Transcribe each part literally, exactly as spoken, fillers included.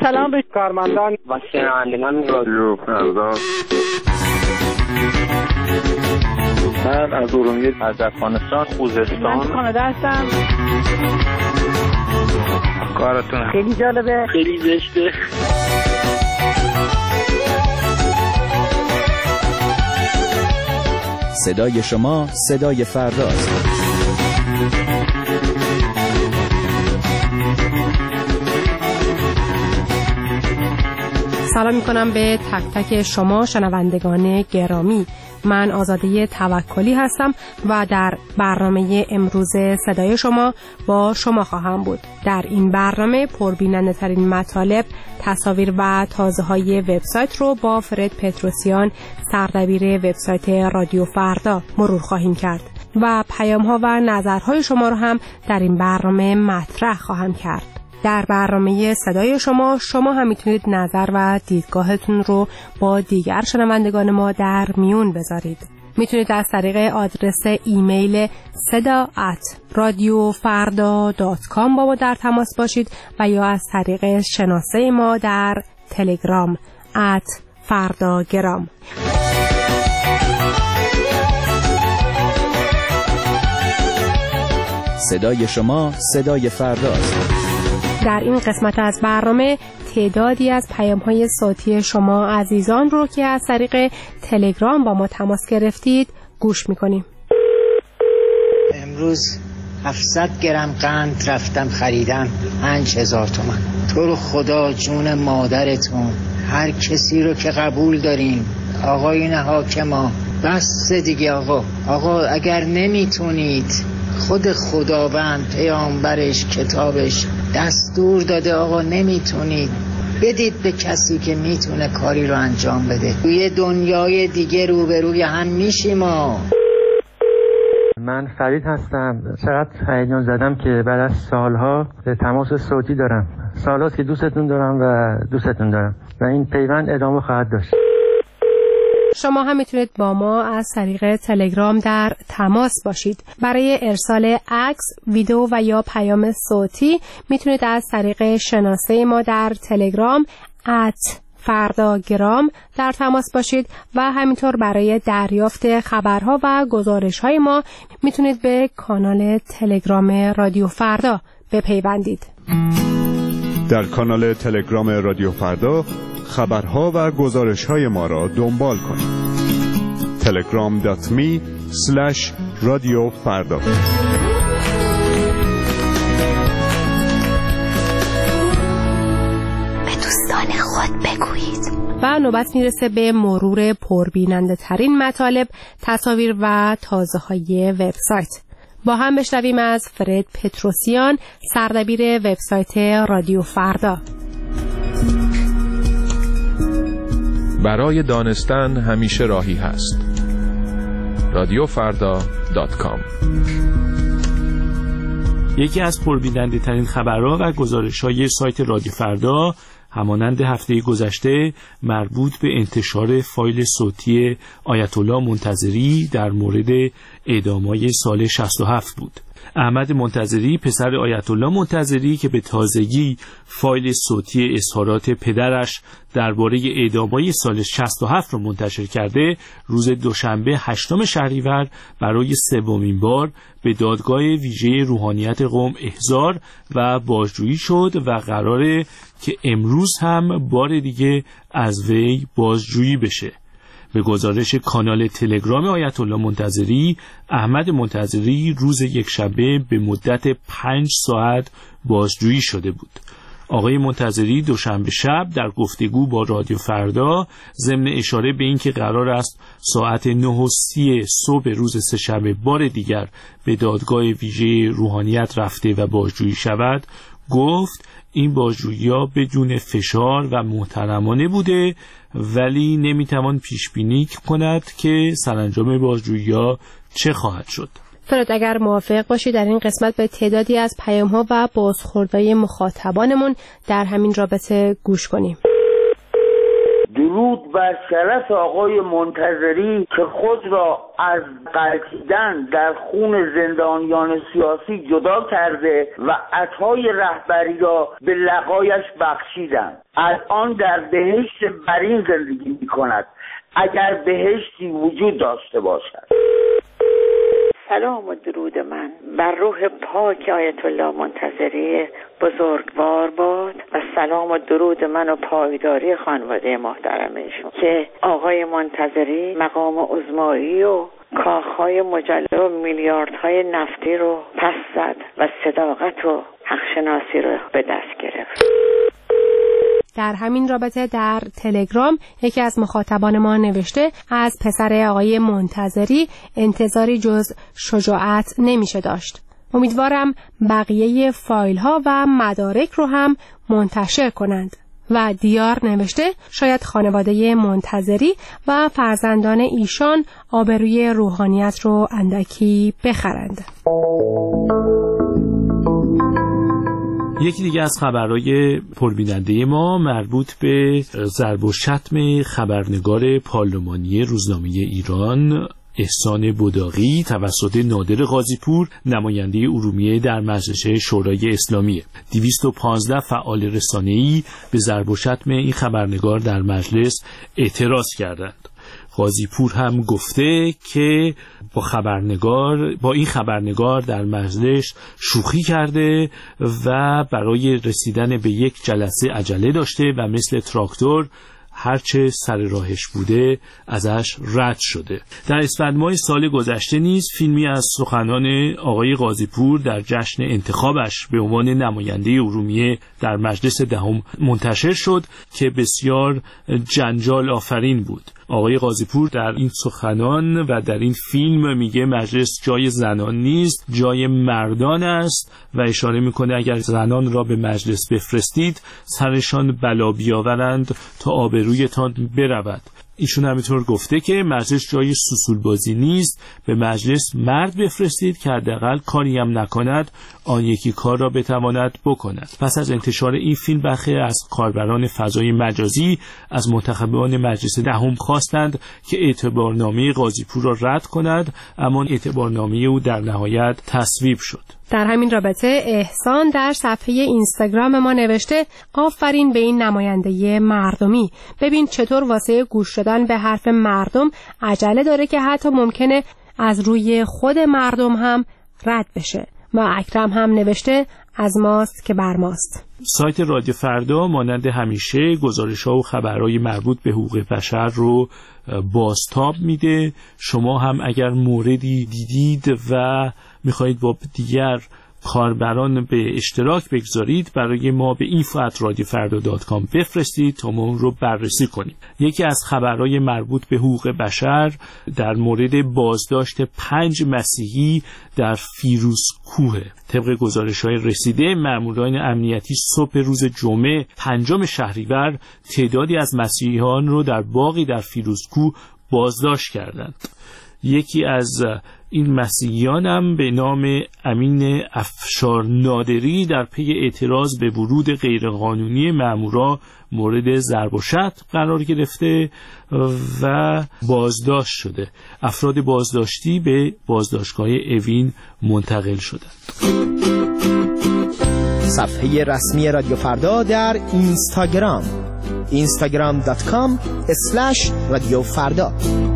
سلام به کارمندان و شنوندگان رادیو فردا. من از ارومیه، از افغانستان، خوزستان. من کانادا هستم. کارتون خیلی جالبه. خیلی زشته. صدای شما صدای فرداست. سلام میکنم به تک تک شما شنوندگان گرامی. من آزاده توکلی هستم و در برنامه امروز صدای شما با شما خواهم بود. در این برنامه پربیننده ترین مطالب، تصاویر و تازه های وبسایت رو با فرد پتروسیان، سردبیر وبسایت رادیو فردا مرور خواهیم کرد و پیام ها و نظرهای شما رو هم در این برنامه مطرح خواهم کرد. در برنامه صدای شما شما هم میتونید نظر و دیدگاهتون رو با دیگر شنوندگان ما در میون بذارید. میتونید از طریق آدرس ایمیل صدا ات رادیو فردا دات کام با ما در تماس باشید و یا از طریق شناسه ما در تلگرام ات فرداگرام. صدای شما صدای فرداست. در این قسمت از برنامه تعدادی از پیام‌های صوتی شما عزیزان رو که از طریق تلگرام با ما تماس گرفتید گوش می‌کنیم. امروز هفتصد گرم قند رفتم خریدم، پنج هزار تومان. تو رو خدا جون مادرتون، هر کسی رو که قبول دارین آقایون حاکما، بس دیگه آقا. آقا اگر نمیتونید، خود خداوند پیامبرش کتابش دستور داده آقا نمیتونید، بدید به کسی که میتونه کاری رو انجام بده. توی دنیای دیگه روبروی هم میشیم. ما من فرید هستم. چقدر هیجان زدم که بعد از سالها تماس صوتی دارم. سالهاست که دوستتون دارم و دوستتون دارم و این پیوند ادامه خواهد داشت. شما هم میتونید با ما از طریق تلگرام در تماس باشید. برای ارسال عکس، ویدیو و یا پیام صوتی میتونید از طریق شناسه ما در تلگرام ات فرداگرام در تماس باشید و همینطور برای دریافت خبرها و گزارش‌های ما میتونید به کانال تلگرام رادیو فردا بپیوندید. در کانال تلگرام رادیو فردا خبرها و گزارش‌های ما را دنبال کنید. تلگرام دات می اسلش رادیو فردا. به دوستان خود بگویید. و نوبت میرسه به مرور پربیننده ترین مطالب، تصاویر و تازه های وبسایت. با هم بشنویم از فرد پتروسیان، سردبیر وبسایت رادیو فردا. برای دانستن همیشه راهی هست. رادیو فردا دات کام. یکی از پربیننده ترین خبرها و گزارش‌های سایت رادیو فردا همانند هفته گذشته مربوط به انتشار فایل صوتی آیت الله منتظری در مورد اعدام‌های سال شصت و هفت بود. احمد منتظری پسر آیت الله منتظری که به تازگی فایل صوتی اظهارات پدرش درباره اعدام‌های سال شصت و هفت را منتشر کرده، روز دوشنبه هشتم شهریور برای سومین بار به دادگاه ویژه روحانیت قم احضار و بازجویی شد و قراره که امروز هم بار دیگه از وی بازجویی بشه. به گزارش کانال تلگرام آیت الله منتظری، احمد منتظری روز یکشنبه به مدت پنج ساعت بازجویی شده بود. آقای منتظری دوشنبه شب در گفتگو با رادیو فردا ضمن اشاره به اینکه قرار است ساعت نه و سی صبح روز سه‌شنبه بار دیگر به دادگاه ویژه روحانیت رفته و بازجویی شود، گفت این بازجویی‌ها بدون فشار و محترمانه بوده، ولی نمیتوان پیش بینی کند که سرانجام بازجویی‌ها چه خواهد شد. فرد اگر موافق باشی در این قسمت به تعدادی از پیام‌ها و بازخوردهای مخاطبانمون در همین رابطه گوش کنیم. درود بر شرف آقای منتظری که خود را از غلطیدن در خون زندانیان سیاسی جدا کرده و عطای رهبری را به لقایش بخشیدند. الان در بهشت برین زندگی می کند، اگر بهشتی وجود داشته باشد. سلام و درود من بر روح پاک آیت الله منتظری بزرگوار باد و سلام و درود من و پایداری خانواده محترمشون که آقای منتظری مقام عظمایی و کاخهای مجلل و میلیاردهای نفتی رو پس زد و صداقت و حقشناسی رو به دست گرفت. در همین رابطه در تلگرام یکی از مخاطبان ما نوشته از پسر آقای منتظری انتظاری جز شجاعت نمیشه داشت. امیدوارم بقیه فایل ها و مدارک رو هم منتشر کنند. و دیار نوشته شاید خانواده منتظری و فرزندان ایشان آبروی روحانیت رو اندکی بخرند. یکی دیگه از خبرهای پربیننده ما مربوط به ضرب و شتم خبرنگار پارلمانی روزنامه ایران احسان بداغی توسط نادر غازیپور نماینده ارومیه در مجلس شورای اسلامی. دویست و پانزده فعال رسانه‌ای به ضرب و شتم این خبرنگار در مجلس اعتراض کردند. غازیپور هم گفته که با خبرنگار با این خبرنگار در مجلس شوخی کرده و برای رسیدن به یک جلسه عجله داشته و مثل تراکتور هرچه سر راهش بوده ازش رد شده. در اسفند ماه سال گذشته نیز فیلمی از سخنان آقای غازیپور در جشن انتخابش به عنوان نماینده ارومیه در مجلس دهم منتشر شد که بسیار جنجال آفرین بود. آقای غازیپور در این سخنان و در این فیلم میگه مجلس جای زنان نیست، جای مردان است و اشاره میکنه اگر زنان را به مجلس بفرستید سرشان بلا بیاورند تا آبرویتان برود. ایشون همینطور گفته که مجلس جای سوسول بازی نیست، به مجلس مرد بفرستید که حداقل کاری هم نکند آن یکی کار را بتواند بکند. پس از انتشار این فیلم برخی از کاربران فضای مجازی از منتخبان مجلس دهم خواستند که اعتبارنامه غازیپور را رد کند، اما اعتبارنامه او در نهایت تصویب شد. در همین رابطه احسان در صفحه اینستاگرام ما نوشته آفرین به این نماینده مردمی. ببین چطور واسه گوش دادن به حرف مردم عجله داره که حتی ممکنه از روی خود مردم هم رد بشه. و اکرم هم نوشته از ماست که بر ماست. سایت رادیو فردا مانند همیشه گزارش‌ها و خبرهای مربوط به حقوق بشر رو بازتاب میده. شما هم اگر موردی دیدید و میخواهید با دیگر کاربران به اشتراک بگذارید برای ما به اینفو ات رادیو فردا دات کام بفرستید تا ما اون رو بررسی کنیم. یکی از خبرهای مربوط به حقوق بشر در مورد بازداشت پنج مسیحی در فیروزکوه. طبق گزارش‌های رسیده ماموران امنیتی صبح روز جمعه پنجم شهریور تعدادی از مسیحیان رو در باغی در فیروزکوه بازداشت کردند. یکی از این مسیحیان هم به نام امین افشار نادری در پی اعتراض به ورود غیرقانونی مامورا مورد ضرب و شتم قرار گرفته و بازداشت شده. افراد بازداشتی به بازداشتگاه اوین منتقل شدند. صفحه رسمی رادیو فردا در اینستاگرام اینستاگرام دات کام اسلش رادیو فردا.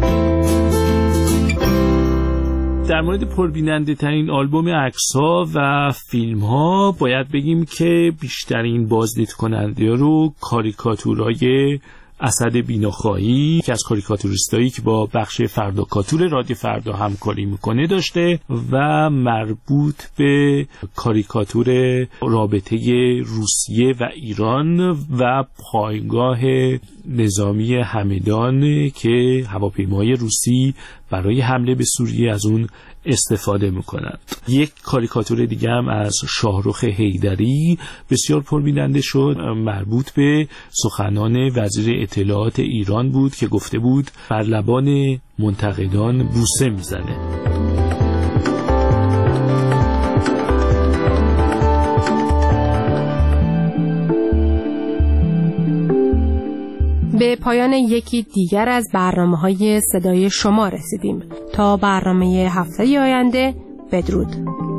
در مورد پربیننده ترین آلبوم عکس‌ها و فیلم‌ها باید بگیم که بیشترین بازدید کننده رو کاریکاتورهای اسد بیناخواهی که از کاریکاتوریستایی که با بخش فرداکاتور رادیو فردا همکاری میکنه داشته و مربوط به کاریکاتور رابطه روسیه و ایران و پایگاه نظامی همدان که هواپیمای روسی برای حمله به سوریه از اون استفاده میکنند. یک کاریکاتور دیگه هم از شاهرخ حیدری بسیار پربیننده شد، مربوط به سخنان وزیر اطلاعات ایران بود که گفته بود بر لبان منتقدان بوسه میزنه. به پایان یکی دیگر از برنامه‌های صدای شما رسیدیم. تا برنامه هفته آینده، بدرود.